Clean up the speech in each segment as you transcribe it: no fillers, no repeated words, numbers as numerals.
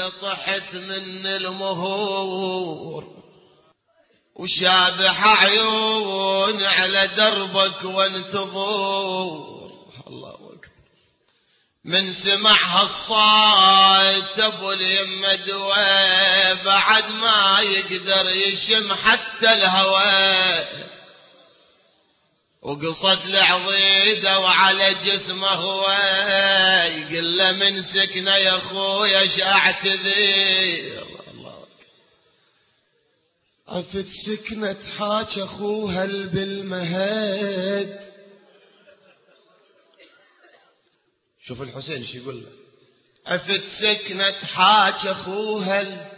طحت من المهور وشابح عيون على دربك وانتظر. الله أكبر. من سمع هالصوت ابو اليمة دوي بعد ما يقدر يشم حتى الهواء وقصد العضيدة وعلى جسمه هو يقول له من سكنه يا اخويا ايش اعتذر. عفت سكنة حاج اخوها بالمهد. شوف الحسين ايش يقول له. عفت سكنة حاج اخوها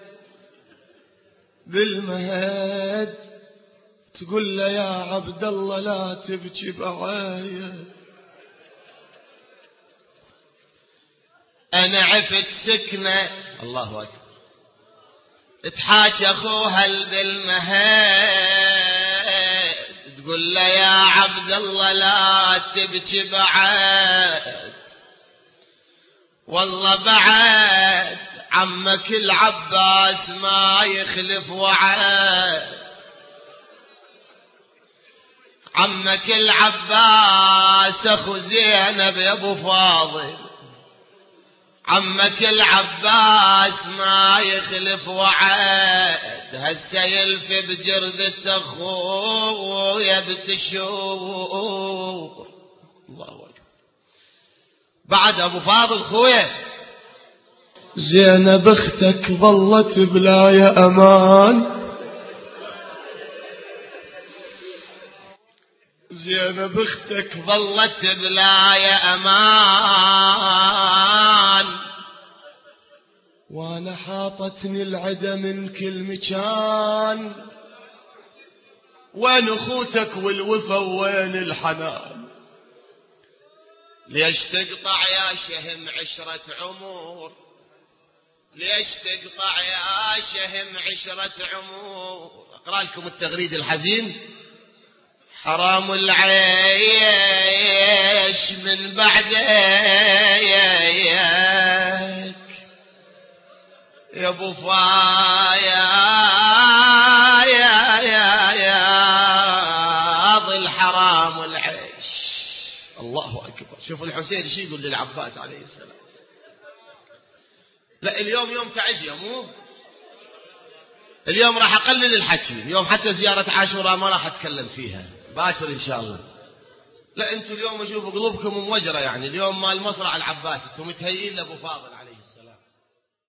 بالمهد تقول له يا عبد الله لا تبكي بعايا. انا عفت سكنة الله اكبر تحاج اخوها بالمهد تقول له يا عبد الله لا تبكي بعد والله بعد عمك العباس ما يخلف وعد. عمك العباس اخو زينب يا ابو فاضل عمك العباس ما يخلف وعد هسه يلف بجربة اخويا بتشور. الله اكبر. بعد ابو فاضل خويا زينب اختك ظلت بلا يا امان. زينب اختك ظلت بلا يا امان وانا حاطتني العدا من كل مكان. وين اخوتك والوفا وين الحنان؟ ليش تقطع يا شهم عشرة عمر؟ ليش تقطع يا شهم عشرة عمر؟ اقرأ لكم التغريد الحزين. حرام العيش من بعدك يا ابو فايا يا ظل حرام العيش. الله اكبر. شوف الحسين ايش يقول للعباس عليه السلام. لا اليوم يوم تعزيه مو اليوم راح اقلل الحكي. اليوم حتى زيارة عاشوراء ما راح اتكلم فيها باشر ان شاء الله. لا انتم اليوم اشوف قلوبكم موجرة يعني. اليوم مال مصرع العباس انتم متهيئين لابو فاضل